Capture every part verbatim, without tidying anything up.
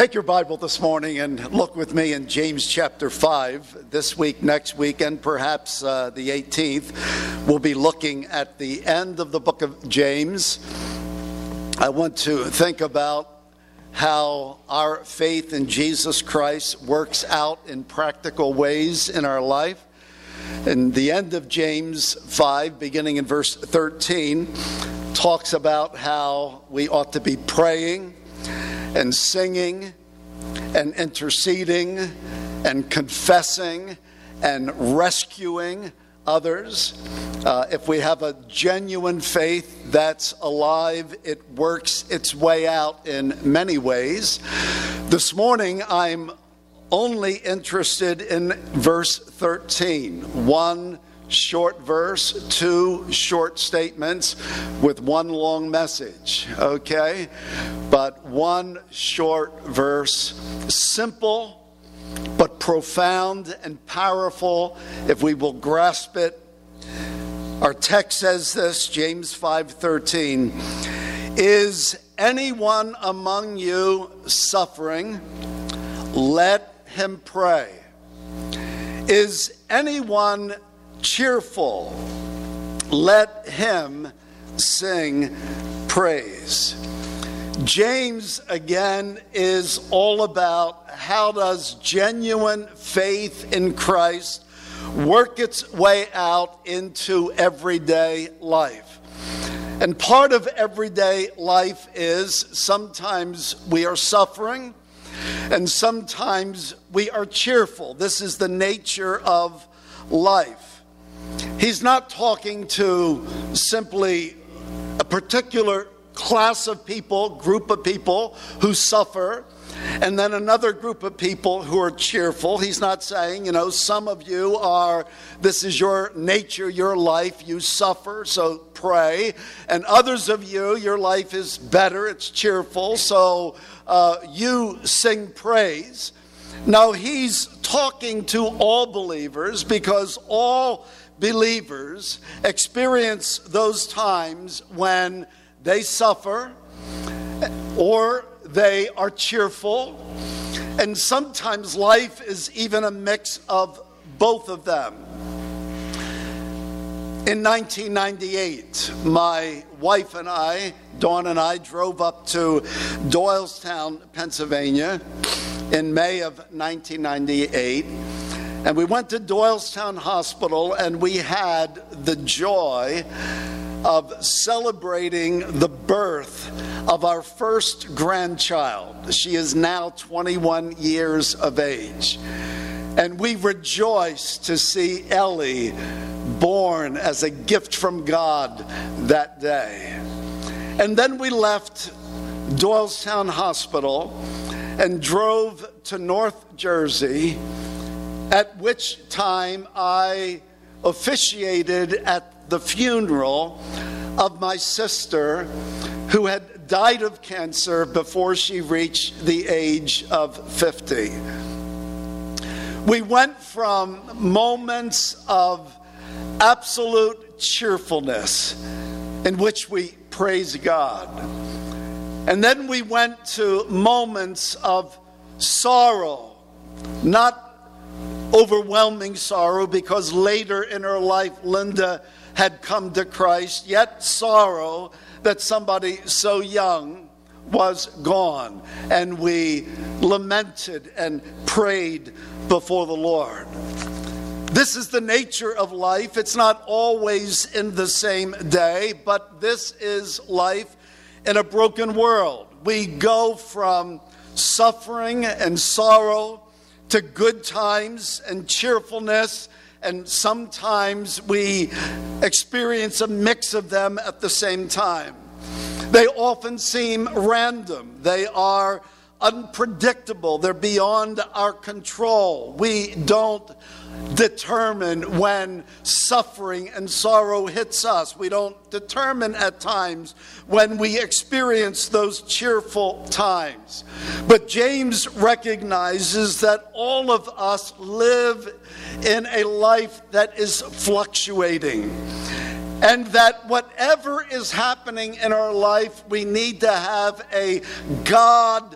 Take your Bible this morning and look with me in James chapter five. This week, next week, and perhaps uh, the eighteenth, we'll be looking at the end of the book of James. I want to think about how our faith in Jesus Christ works out in practical ways in our life. And the end of James five, beginning in verse thirteen, talks about how we ought to be praying and singing and interceding and confessing and rescuing others. Uh, if we have a genuine faith that's alive, it works its way out in many ways. This morning, I'm only interested in verse thirteen. One short verse, two short statements with one long message, okay? But one short verse, simple but profound and powerful if we will grasp it. Our text says this, James five thirteen, "Is anyone among you suffering? Let him pray. Is anyone cheerful? Let him sing praise." James, again, is all about how does genuine faith in Christ work its way out into everyday life. And part of everyday life is sometimes we are suffering and sometimes we are cheerful. This is the nature of life. He's not talking to simply a particular class of people, group of people who suffer, and then another group of people who are cheerful. He's not saying, you know, some of you are, this is your nature, your life, you suffer, so pray. And others of you, your life is better, it's cheerful, so uh, you sing praise. No, he's talking to all believers because all believers experience those times when they suffer or they are cheerful. And sometimes life is even a mix of both of them. In nineteen ninety-eight, my wife and I, Dawn and I, drove up to Doylestown, Pennsylvania in May of nineteen ninety-eight. And we went to Doylestown Hospital and we had the joy of celebrating the birth of our first grandchild. She is now twenty-one years of age. And we rejoiced to see Ellie born as a gift from God that day. And then we left Doylestown Hospital and drove to North Jersey, at which time I officiated at the funeral of my sister who had died of cancer before she reached the age of fifty. We went from moments of absolute cheerfulness in which we praise God. And then we went to moments of sorrow, not overwhelming sorrow because later in her life Linda had come to Christ, yet sorrow that somebody so young was gone. And we lamented and prayed before the Lord. This is the nature of life. It's not always in the same day, but this is life in a broken world. We go from suffering and sorrow to good times and cheerfulness, and sometimes we experience a mix of them at the same time. They often seem random. They are unpredictable. They're beyond our control. We don't determine when suffering and sorrow hits us. We don't determine at times when we experience those cheerful times. But James recognizes that all of us live in a life that is fluctuating. And that whatever is happening in our life, we need to have a God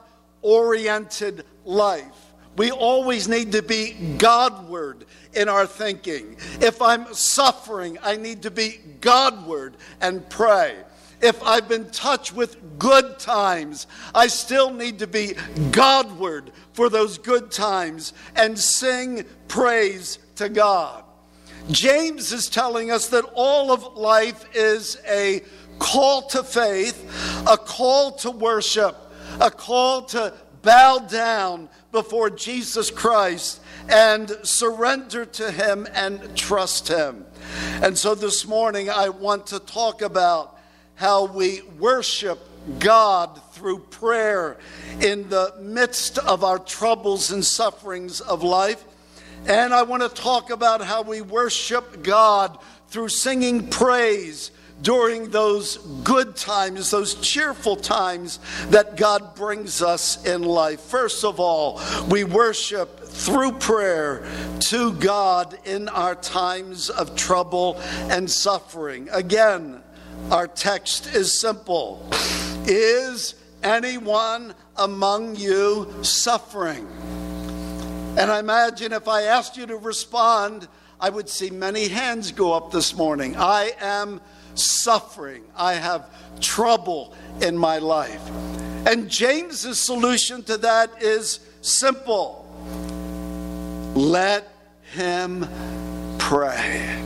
oriented life. We always need to be Godward in our thinking. If I'm suffering, I need to be Godward and pray. If I've been touched with good times, I still need to be Godward for those good times and sing praise to God. James is telling us that all of life is a call to faith, a call to worship, a call to bow down before Jesus Christ and surrender to him and trust him. And so this morning I want to talk about how we worship God through prayer in the midst of our troubles and sufferings of life. And I want to talk about how we worship God through singing praise during those good times, those cheerful times that God brings us in life. First of all, we worship through prayer to God in our times of trouble and suffering. Again, our text is simple. Is anyone among you suffering? And I imagine if I asked you to respond, I would see many hands go up this morning. I am suffering. I have trouble in my life. And James's solution to that is simple. Let him pray.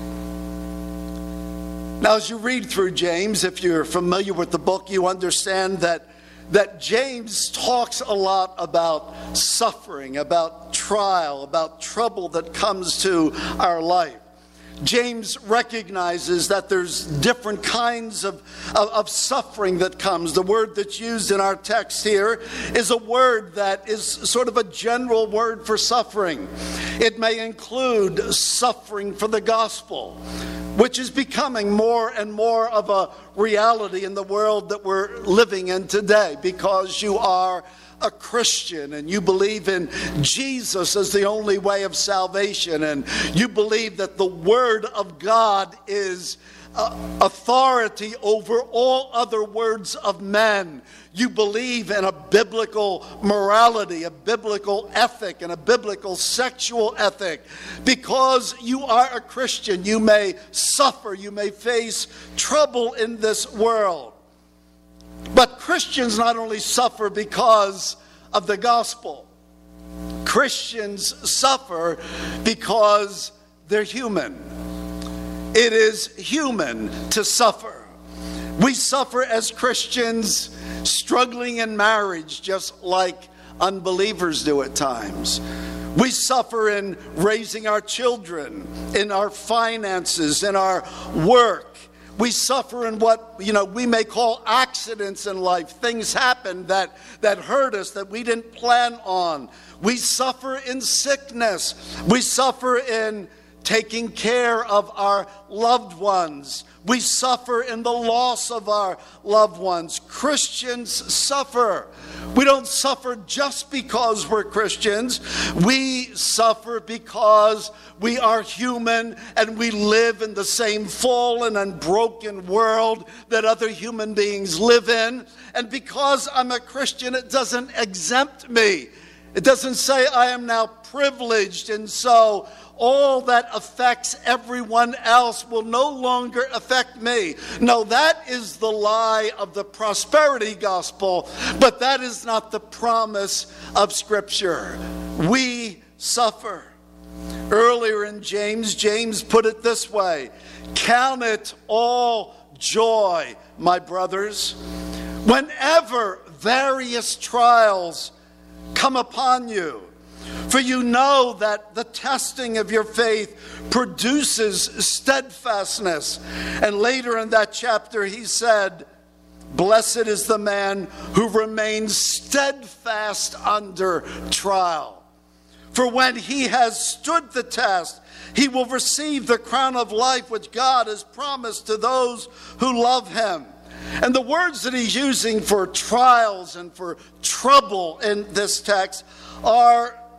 Now, as you read through James, if you're familiar with the book, you understand that that James talks a lot about suffering, about trial, about trouble that comes to our life. James recognizes that there's different kinds of, of, of suffering that comes. The word that's used in our text here is a word that is sort of a general word for suffering. It may include suffering for the gospel, which is becoming more and more of a reality in the world that we're living in today, because you are a Christian and you believe in Jesus as the only way of salvation, and you believe that the Word of God is uh, authority over all other words of men. You believe in a biblical morality, a biblical ethic, and a biblical sexual ethic. Because you are a Christian, you may suffer, you may face trouble in this world. But Christians not only suffer because of the gospel. Christians suffer because they're human. It is human to suffer. We suffer as Christians struggling in marriage just like unbelievers do at times. We suffer in raising our children, in our finances, in our work. We suffer in what, you know, we may call accidents in life. Things happen that, that hurt us, that we didn't plan on. We suffer in sickness. We suffer in taking care of our loved ones. We suffer in the loss of our loved ones. Christians suffer. We don't suffer just because we're Christians. We suffer because we are human and we live in the same fallen and broken world that other human beings live in. And because I'm a Christian, it doesn't exempt me. It doesn't say I am now privileged, and so all that affects everyone else will no longer affect me. No, that is the lie of the prosperity gospel, but that is not the promise of Scripture. We suffer. Earlier in James, James put it this way: count it all joy, my brothers, whenever various trials come upon you. For you know that the testing of your faith produces steadfastness. And later in that chapter he said, blessed is the man who remains steadfast under trial. For when he has stood the test, he will receive the crown of life which God has promised to those who love him. And the words that he's using for trials and for trouble in this text are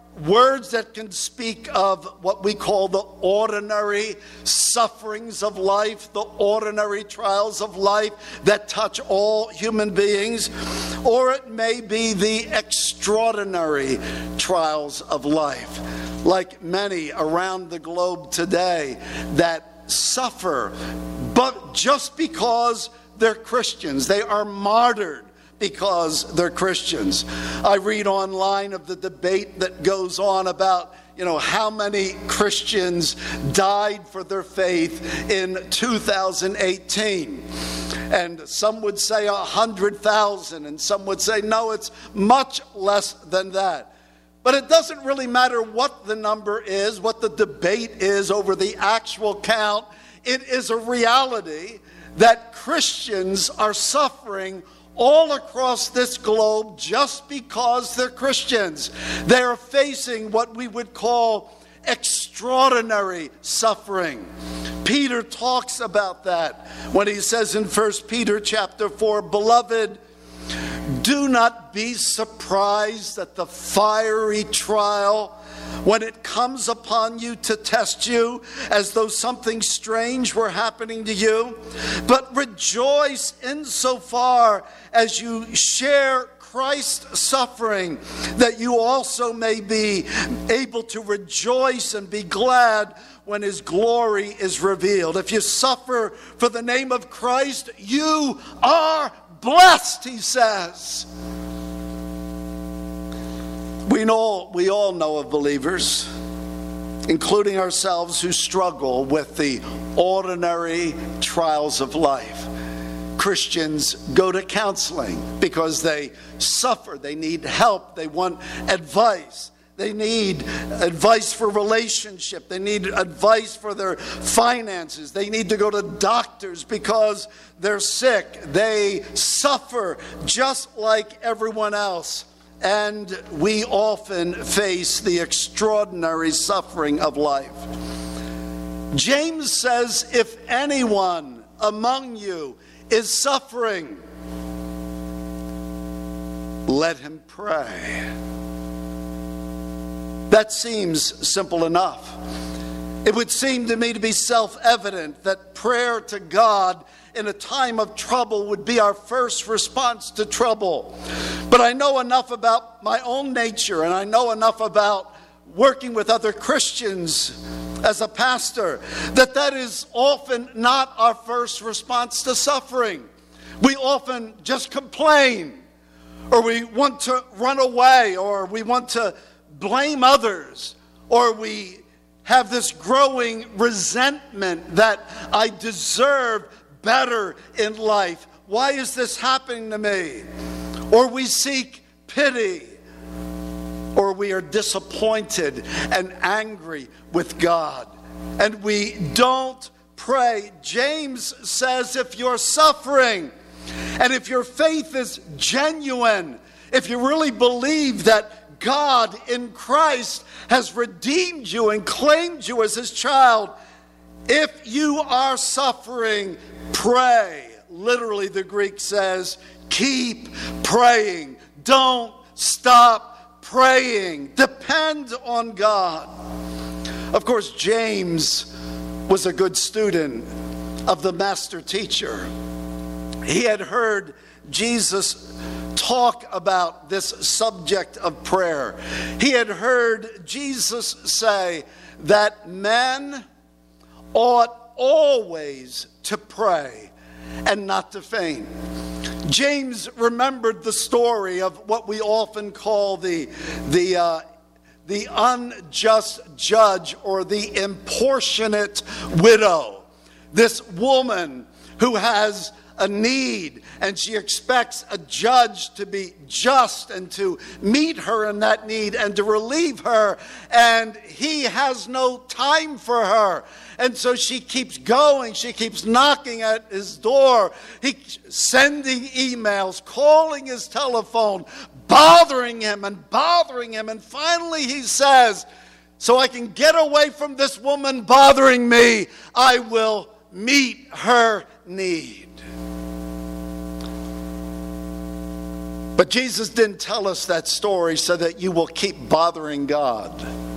words that can speak of what we call the ordinary sufferings of life, the ordinary trials of life that touch all human beings, or it may be the extraordinary trials of life, like many around the globe today that suffer, but just because they're Christians. They are martyred because they're Christians. I read online of the debate that goes on about, you know, how many Christians died for their faith in two thousand eighteen. And some would say one hundred thousand, and some would say, no, it's much less than that. But it doesn't really matter what the number is, what the debate is over the actual count. It is a reality that Christians are suffering all across this globe just because they're Christians. They are facing what we would call extraordinary suffering. Peter talks about that when he says in First Peter chapter four, "Beloved, do not be surprised at the fiery trial when it comes upon you to test you, as though something strange were happening to you. But rejoice insofar as you share Christ's suffering, that you also may be able to rejoice and be glad when his glory is revealed." If you suffer for the name of Christ, you are blessed, he says. We know, we all know of believers, including ourselves, who struggle with the ordinary trials of life. Christians go to counseling because they suffer, they need help, they want advice. They need advice for relationship. They need advice for their finances. They need to go to doctors because they're sick. They suffer just like everyone else. And we often face the extraordinary suffering of life. James says, if anyone among you is suffering, let him pray. That seems simple enough. It would seem to me to be self-evident that prayer to God in a time of trouble would be our first response to trouble. But I know enough about my own nature, and I know enough about working with other Christians as a pastor, that that is often not our first response to suffering. We often just complain, or we want to run away, or we want to blame others, or we have this growing resentment that I deserve better in life. Why is this happening to me? Or we seek pity, or we are disappointed and angry with God, and we don't pray. James says if you're suffering, and if your faith is genuine, if you really believe that God in Christ has redeemed you and claimed you as his child, if you are suffering, pray. Literally, the Greek says, keep praying. Don't stop praying. Depend on God. Of course, James was a good student of the master teacher. He had heard Jesus talk about this subject of prayer. He had heard Jesus say that men ought always to pray and not to faint. James remembered the story of what we often call the, the, uh, the unjust judge, or the importunate widow. This woman who has a need, and she expects a judge to be just and to meet her in that need and to relieve her, and he has no time for her. And so she keeps going, she keeps knocking at his door, he sending emails, calling his telephone, bothering him and bothering him, and finally he says, so I can get away from this woman bothering me, I will meet her need. But Jesus didn't tell us that story so that you will keep bothering God.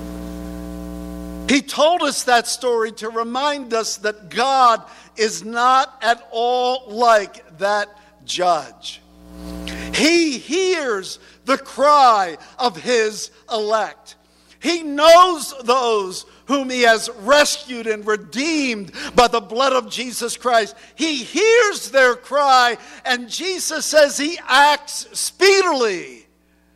He told us that story to remind us that God is not at all like that judge. He hears the cry of his elect. He knows those whom he has rescued and redeemed by the blood of Jesus Christ. He hears their cry, and Jesus says he acts speedily.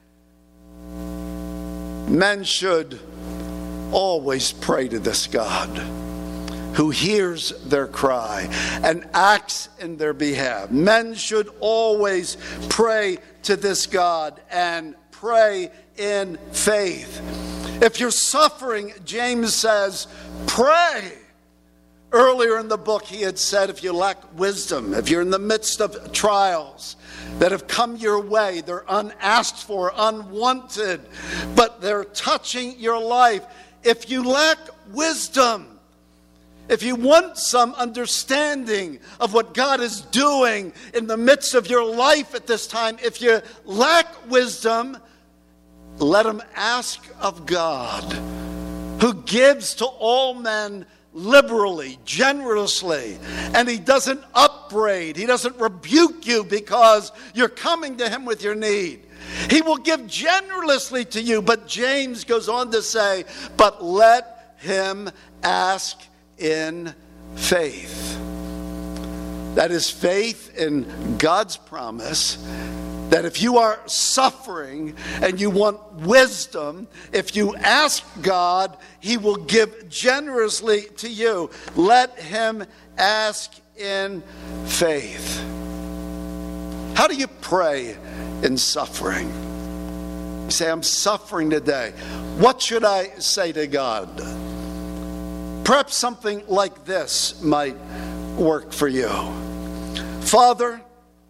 Men should always pray to this God who hears their cry and acts in their behalf. Men should always pray to this God and pray in faith. If you're suffering, James says, pray. Earlier in the book, he had said, if you lack wisdom, if you're in the midst of trials that have come your way, they're unasked for, unwanted, but they're touching your life. If you lack wisdom, if you want some understanding of what God is doing in the midst of your life at this time, if you lack wisdom, let him ask of God, who gives to all men liberally, generously, and he doesn't upbraid, he doesn't rebuke you because you're coming to him with your need. He will give generously to you, but James goes on to say, but let him ask in faith. That is faith in God's promise that if you are suffering and you want wisdom, if you ask God, he will give generously to you. Let him ask in faith. How do you pray in suffering? You say, I'm suffering today. What should I say to God? Perhaps something like this might work for you. Father,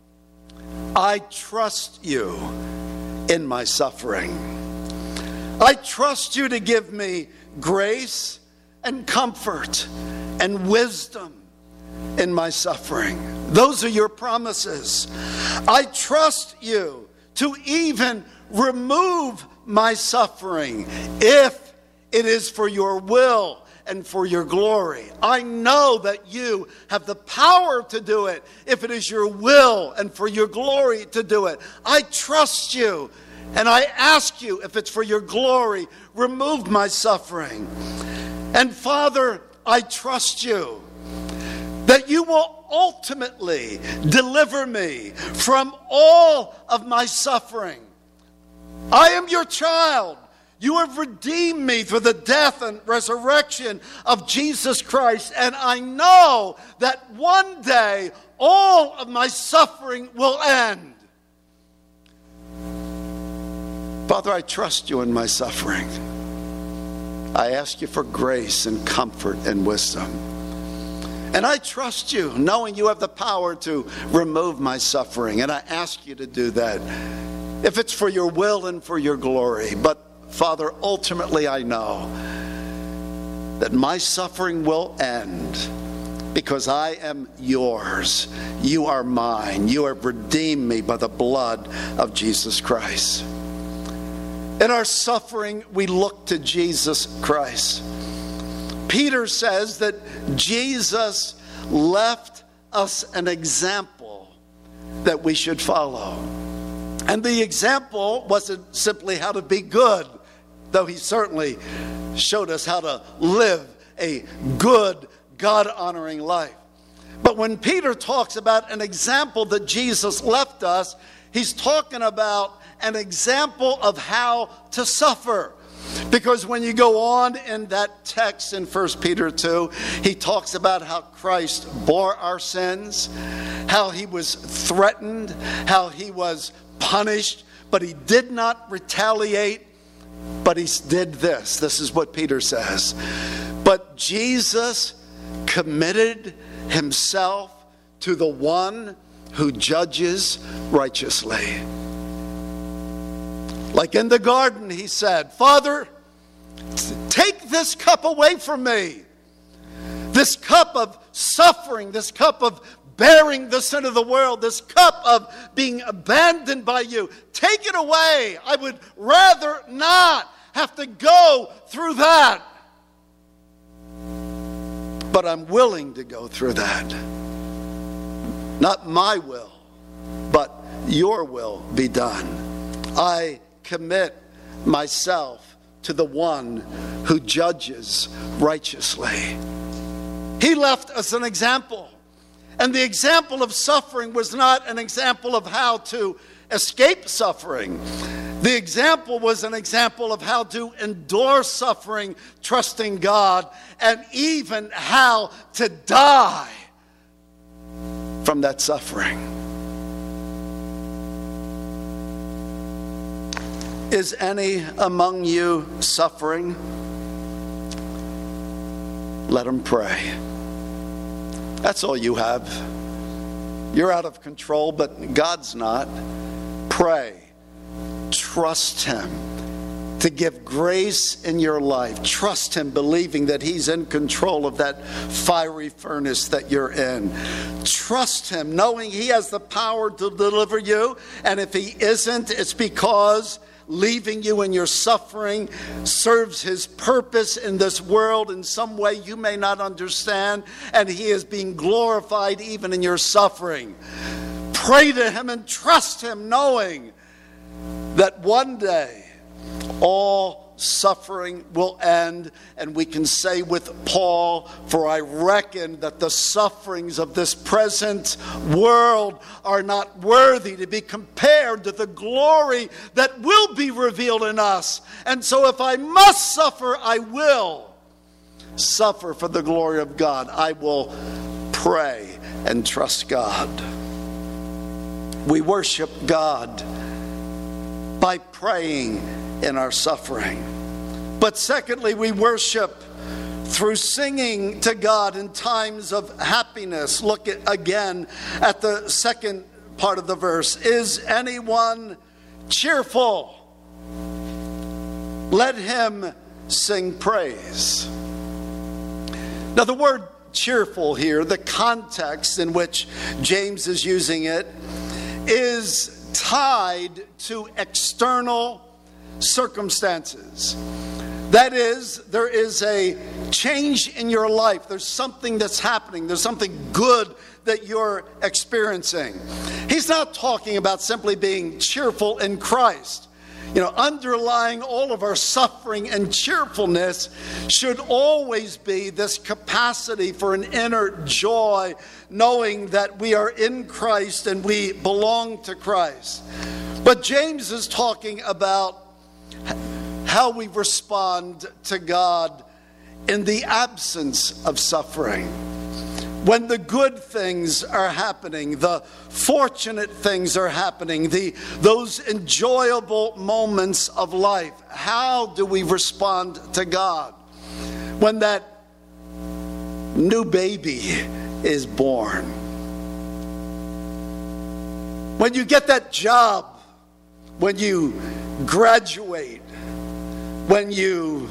I trust you in my suffering. I trust you to give me grace and comfort and wisdom in my suffering. Those are your promises. I trust you to even remove my suffering if it is for your will and for your glory. I know that you have the power to do it if it is your will and for your glory to do it. I trust you, and I ask you, if it's for your glory, remove my suffering. And Father, I trust you that you will ultimately deliver me from all of my suffering. I am your child. You have redeemed me through the death and resurrection of Jesus Christ, and I know that one day all of my suffering will end. Father, I trust you in my suffering. I ask you for grace and comfort and wisdom. And I trust you, knowing you have the power to remove my suffering, and I ask you to do that if it's for your will and for your glory. But Father, ultimately I know that my suffering will end because I am yours. You are mine. You have redeemed me by the blood of Jesus Christ. In our suffering, we look to Jesus Christ. Peter says that Jesus left us an example that we should follow. And the example wasn't simply how to be good, though he certainly showed us how to live a good, God-honoring life. But when Peter talks about an example that Jesus left us, he's talking about an example of how to suffer. Because when you go on in that text in First Peter two, he talks about how Christ bore our sins, how he was threatened, how he was punished, but he did not retaliate, but he did this. This is what Peter says. But Jesus committed himself to the one who judges righteously. Like in the garden, he said, Father, take this cup away from me. This cup of suffering, this cup of bearing the sin of the world, this cup of being abandoned by you. Take it away. I would rather not have to go through that. But I'm willing to go through that. Not my will, but your will be done. I commit myself to the one who judges righteously. He left us an example. And the example of suffering was not an example of how to escape suffering. The example was an example of how to endure suffering, trusting God, and even how to die from that suffering. Is any among you suffering? Let him pray. That's all you have. You're out of control, but God's not. Pray. Trust him to give grace in your life. Trust him, believing that he's in control of that fiery furnace that you're in. Trust him, knowing he has the power to deliver you. And if he isn't, it's because leaving you in your suffering serves his purpose in this world in some way you may not understand, and he is being glorified even in your suffering. Pray to him and trust him, knowing that one day all suffering will end, and we can say with Paul, for I reckon that the sufferings of this present world are not worthy to be compared to the glory that will be revealed in us. And so if I must suffer, I will suffer for the glory of God. I will pray and trust God. We worship God by praying in our suffering. But secondly, we worship through singing to God in times of happiness. Look at, again at the second part of the verse. Is anyone cheerful? Let him sing praise. Now the word cheerful here, the context in which James is using it, is tied to external circumstances. That is, there is a change in your life. There's something that's happening. There's something good that you're experiencing. He's not talking about simply being cheerful in Christ. You know, underlying all of our suffering and cheerfulness should always be this capacity for an inner joy, knowing that we are in Christ and we belong to Christ. But James is talking about how we respond to God in the absence of suffering. When the good things are happening, the fortunate things are happening, the those enjoyable moments of life, how do we respond to God? When that new baby is born, when you get that job, when you graduate, when you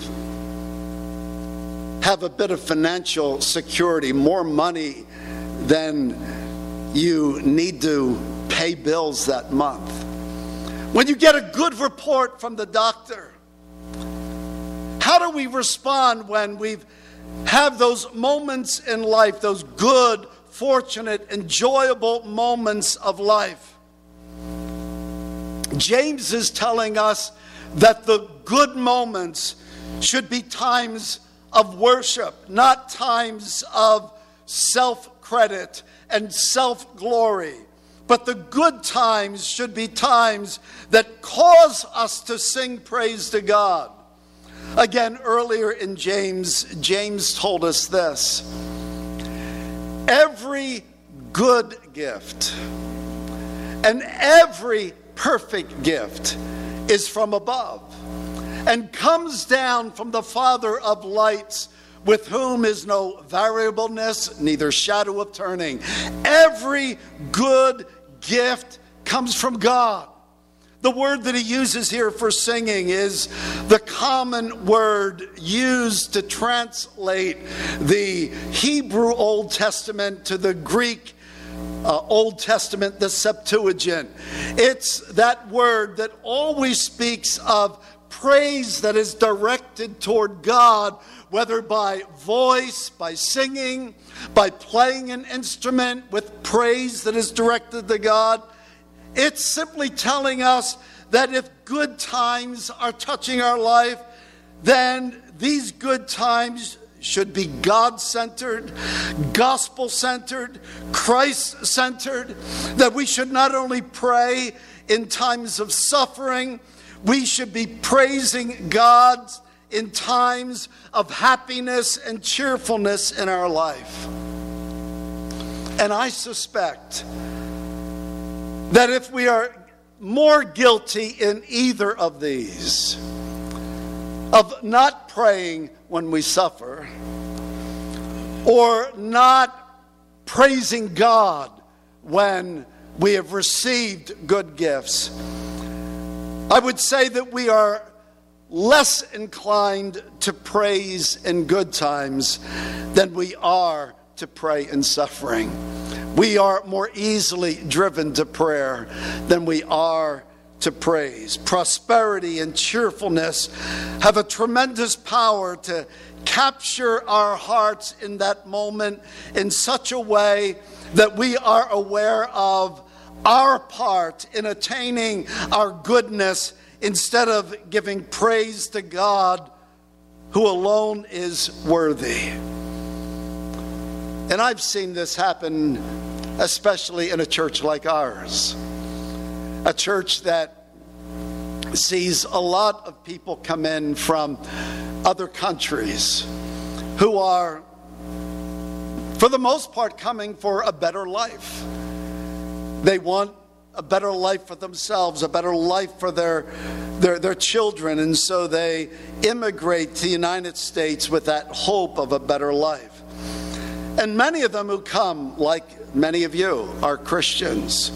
have a bit of financial security, more money than you need to pay bills that month. When you get a good report from the doctor. How do we respond when we have those moments in life, those good, fortunate, enjoyable moments of life? James is telling us that the good moments should be times of worship, not times of self-credit and self-glory. But the good times should be times that cause us to sing praise to God. Again, earlier in James, James told us this. Every good gift and every perfect gift is from above, and comes down from the Father of lights, with whom is no variableness, neither shadow of turning. Every good gift comes from God. The word that he uses here for singing is the common word used to translate the Hebrew Old Testament to the Greek uh, Old Testament, the Septuagint. It's that word that always speaks of praise that is directed toward God, whether by voice, by singing, by playing an instrument with praise that is directed to God. It's simply telling us that if good times are touching our life, then these good times should be God-centered, gospel-centered, Christ-centered, that we should not only pray in times of suffering, we should be praising God in times of happiness and cheerfulness in our life. And I suspect that if we are more guilty in either of these, of not praying when we suffer, or not praising God when we have received good gifts, I would say that we are less inclined to praise in good times than we are to pray in suffering. We are more easily driven to prayer than we are to praise. Prosperity and cheerfulness have a tremendous power to capture our hearts in that moment in such a way that we are aware of our part in attaining our goodness instead of giving praise to God, who alone is worthy. And I've seen this happen, especially in a church like ours. A church that sees a lot of people come in from other countries who are, for the most part, coming for a better life. They want a better life for themselves, a better life for their, their, their children, and so they immigrate to the United States with that hope of a better life. And many of them who come, like many of you, are Christians.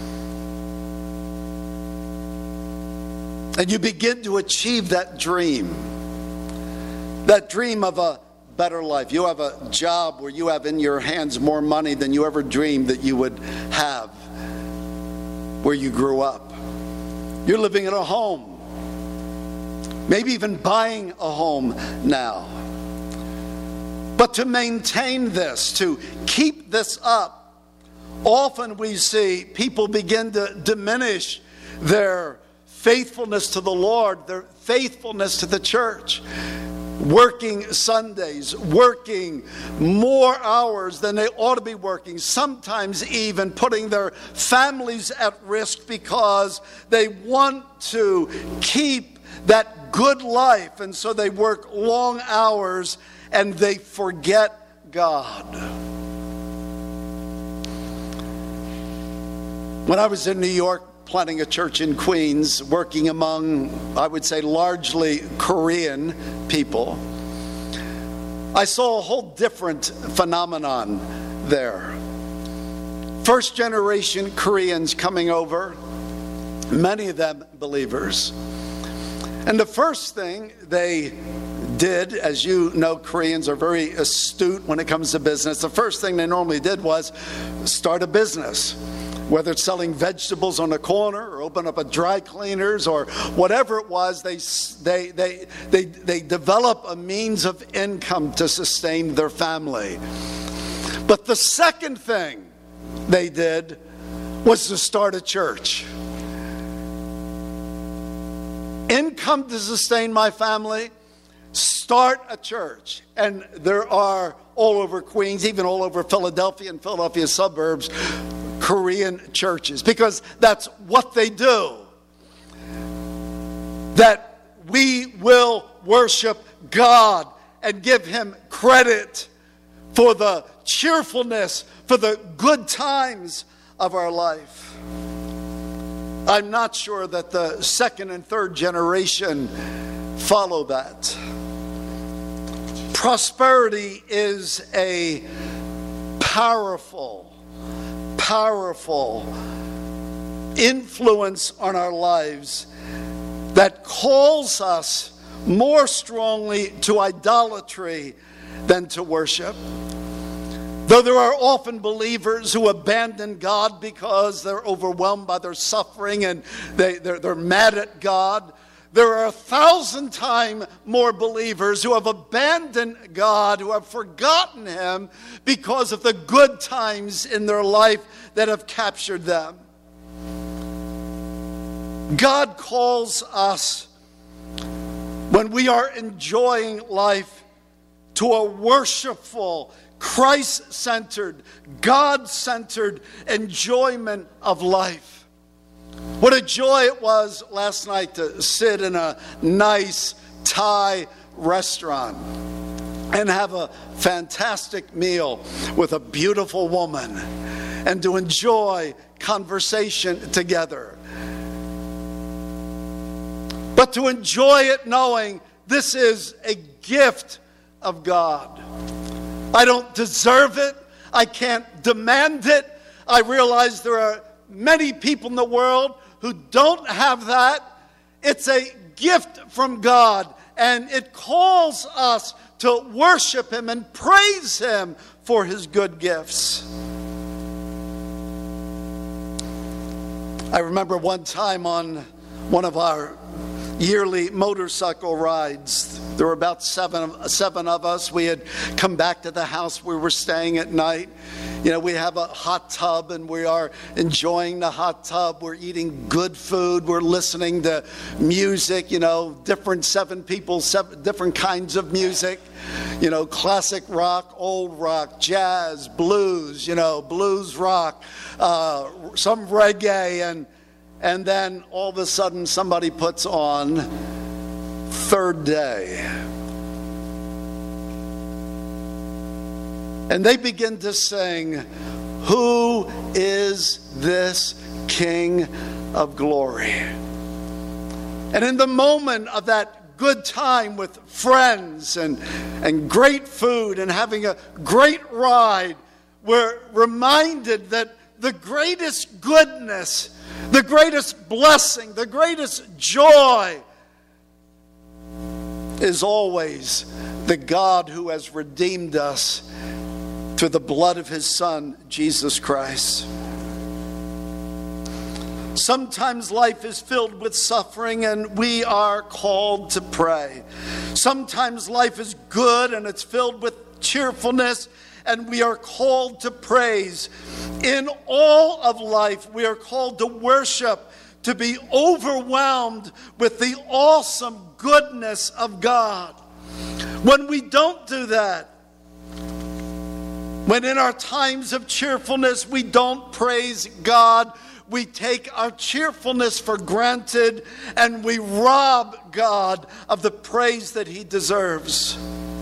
And you begin to achieve that dream, that dream of a better life. You have a job where you have in your hands more money than you ever dreamed that you would have where you grew up. You're living in a home, maybe even buying a home now. But to maintain this, to keep this up, often we see people begin to diminish their faithfulness to the Lord, their faithfulness to the church, working Sundays, working more hours than they ought to be working, sometimes even putting their families at risk because they want to keep that good life, and so they work long hours and they forget God. When I was in New York planting a church in Queens, working among, I would say, largely Korean people, I saw a whole different phenomenon there. First generation Koreans coming over, many of them believers. And the first thing they did, as you know, Koreans are very astute when it comes to business. The first thing they normally did was start a business, whether it's selling vegetables on a corner or open up a dry cleaners or whatever it was. They they they they they develop a means of income to sustain their family. But the second thing they did was to start a church. Income to sustain my family, start a church. And there are all over Queens, even all over Philadelphia and Philadelphia suburbs, Korean churches, because that's what they do. That we will worship God and give Him credit for the cheerfulness, for the good times of our life. I'm not sure that the second and third generation follow that. Prosperity is a powerful, powerful influence on our lives that calls us more strongly to idolatry than to worship. Though there are often believers who abandon God because they're overwhelmed by their suffering and they, they're, they're mad at God, there are a thousand times more believers who have abandoned God, who have forgotten Him because of the good times in their life that have captured them. God calls us, when we are enjoying life, to a worshipful, Christ-centered, God-centered enjoyment of life. What a joy it was last night to sit in a nice Thai restaurant and have a fantastic meal with a beautiful woman and to enjoy conversation together. But to enjoy it knowing this is a gift of God. I don't deserve it. I can't demand it. I realize there are many people in the world who don't have that. It's a gift from God, and it calls us to worship Him and praise Him for His good gifts. I remember one time on one of our yearly motorcycle rides, there were about seven, seven of us. We had come back to the house we were staying at night. You know, we have a hot tub and we are enjoying the hot tub. We're eating good food. We're listening to music, you know, different seven people, seven different kinds of music. You know, classic rock, old rock, jazz, blues, you know, blues rock, uh, some reggae, and And then all of a sudden somebody puts on Third Day. And they begin to sing, "Who is this King of Glory?" And in the moment of that good time with friends and, and great food and having a great ride, we're reminded that the greatest goodness, the greatest blessing, the greatest joy is always the God who has redeemed us through the blood of His Son, Jesus Christ. Sometimes life is filled with suffering and we are called to pray. Sometimes life is good and it's filled with cheerfulness and we are called to praise. In all of life, we are called to worship, to be overwhelmed with the awesome goodness of God. When we don't do that, when in our times of cheerfulness we don't praise God, we take our cheerfulness for granted and we rob God of the praise that He deserves.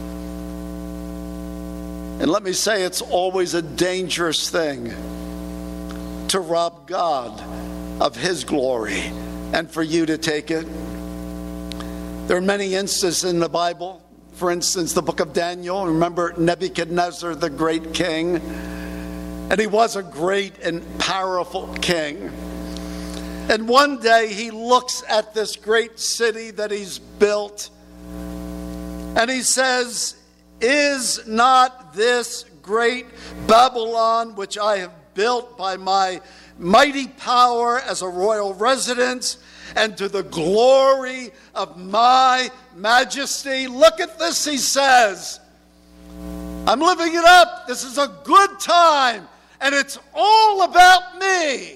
And let me say, it's always a dangerous thing to rob God of His glory and for you to take it. There are many instances in the Bible. For instance, the book of Daniel. Remember Nebuchadnezzar, the great king? And he was a great and powerful king. And one day he looks at this great city that he's built and he says, "Is not this great Babylon, which I have built by my mighty power as a royal residence and to the glory of my majesty?" Look at this, he says. I'm living it up. This is a good time and it's all about me.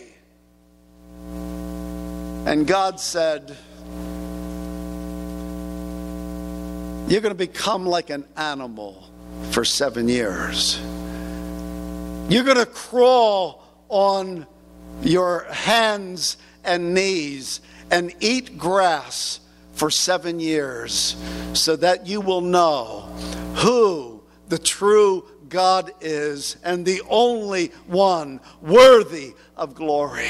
And God said, "You're going to become like an animal for seven years. You're going to crawl on your hands and knees and eat grass for seven years so that you will know who the true God is and the only one worthy of glory."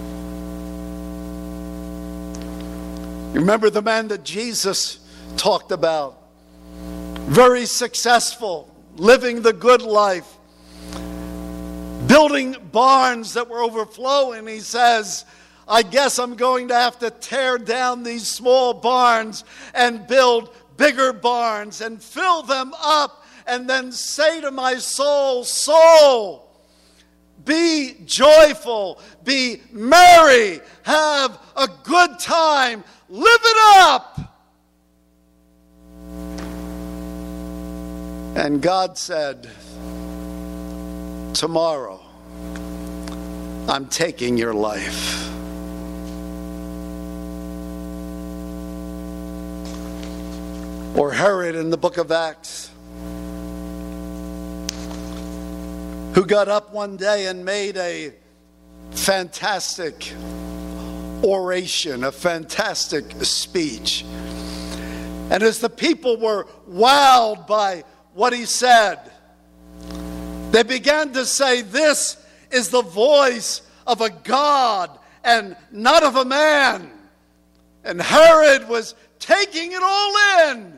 You remember the man that Jesus talked about? Very successful, living the good life, building barns that were overflowing. He says, I guess I'm going to have to tear down these small barns and build bigger barns and fill them up, and then say to my soul, soul, be joyful, be merry, have a good time, live it up. And God said, tomorrow, I'm taking your life. Or Herod in the book of Acts, who got up one day and made a fantastic oration, a fantastic speech. And as the people were wowed by what he said, they began to say, this is the voice of a God and not of a man. And Herod was taking it all in.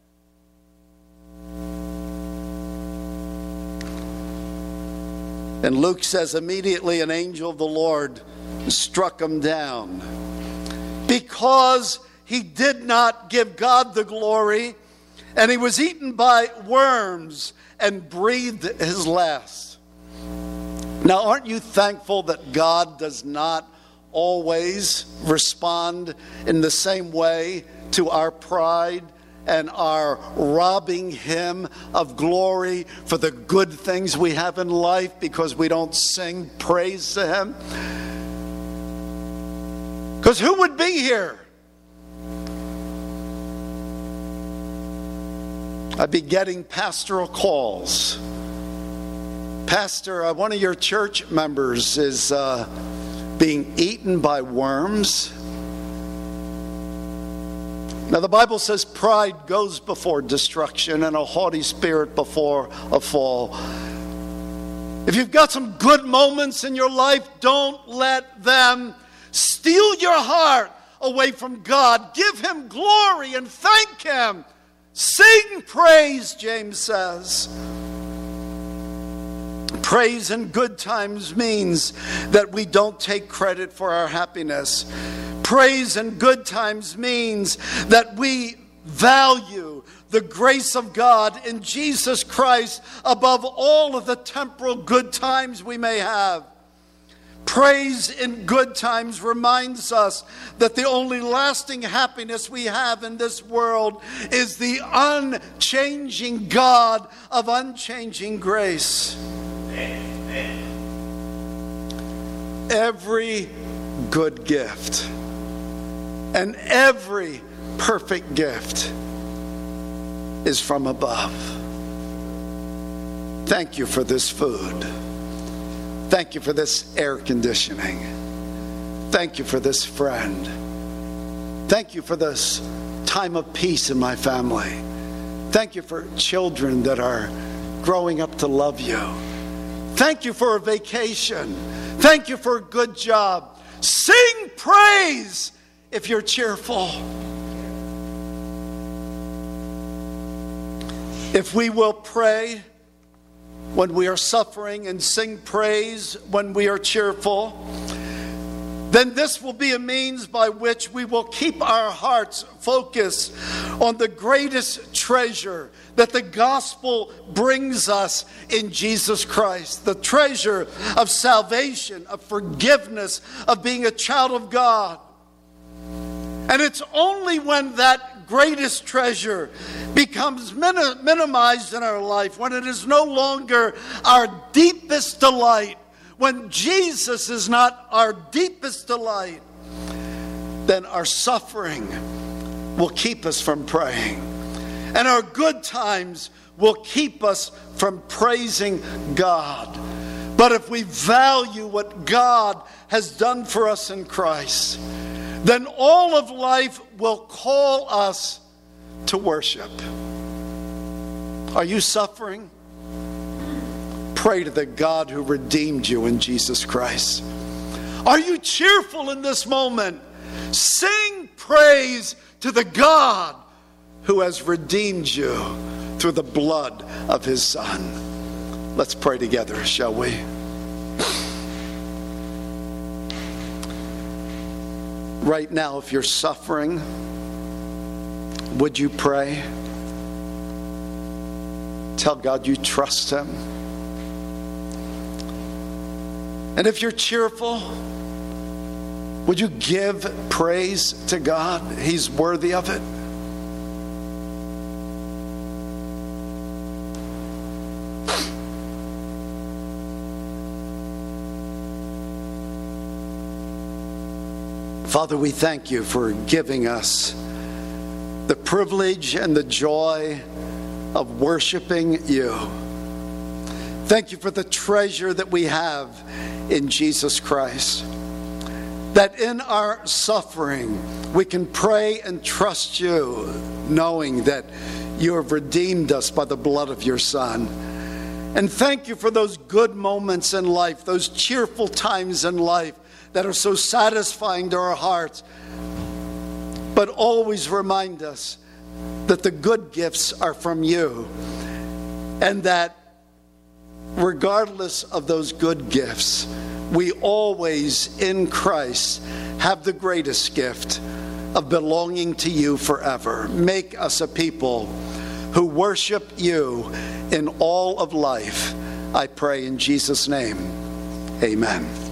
And Luke says, immediately an angel of the Lord struck him down, because he did not give God the glory, and he was eaten by worms and breathed his last. Now, aren't you thankful that God does not always respond in the same way to our pride and our robbing him of glory for the good things we have in life because we don't sing praise to him? Because who would be here? I'd be getting pastoral calls. Pastor, uh, one of your church members is uh, being eaten by worms. Now, the Bible says pride goes before destruction and a haughty spirit before a fall. If you've got some good moments in your life, don't let them steal your heart away from God. Give him glory and thank him. Sing praise, James says. Praise in good times means that we don't take credit for our happiness. Praise in good times means that we value the grace of God in Jesus Christ above all of the temporal good times we may have. Praise in good times reminds us that the only lasting happiness we have in this world is the unchanging God of unchanging grace. Amen. Every good gift and every perfect gift is from above. Thank you for this food. Thank you for this air conditioning. Thank you for this friend. Thank you for this time of peace in my family. Thank you for children that are growing up to love you. Thank you for a vacation. Thank you for a good job. Sing praise if you're cheerful. If we will pray when we are suffering and sing praise when we are cheerful, then this will be a means by which we will keep our hearts focused on the greatest treasure that the gospel brings us in Jesus Christ. The treasure of salvation, of forgiveness, of being a child of God. And it's only when that greatest treasure becomes min- minimized in our life, when it is no longer our deepest delight, when Jesus is not our deepest delight, then our suffering will keep us from praying. And our good times will keep us from praising God. But if we value what God has done for us in Christ, then all of life will call us to worship. Are you suffering? Pray to the God who redeemed you in Jesus Christ. Are you cheerful in this moment? Sing praise to the God who has redeemed you through the blood of his Son. Let's pray together, shall we? right now, if you're suffering, would you pray? Tell God you trust Him. And if you're cheerful, would you give praise to God? He's worthy of it. Father, we thank you for giving us the privilege and the joy of worshiping you. Thank you for the treasure that we have in Jesus Christ. That in our suffering, we can pray and trust you, knowing that you have redeemed us by the blood of your Son. And thank you for those good moments in life, those cheerful times in life that are so satisfying to our hearts. But always remind us that the good gifts are from you, and that regardless of those good gifts, we always in Christ have the greatest gift of belonging to you forever. Make us a people who worship you in all of life. I pray in Jesus' name. Amen.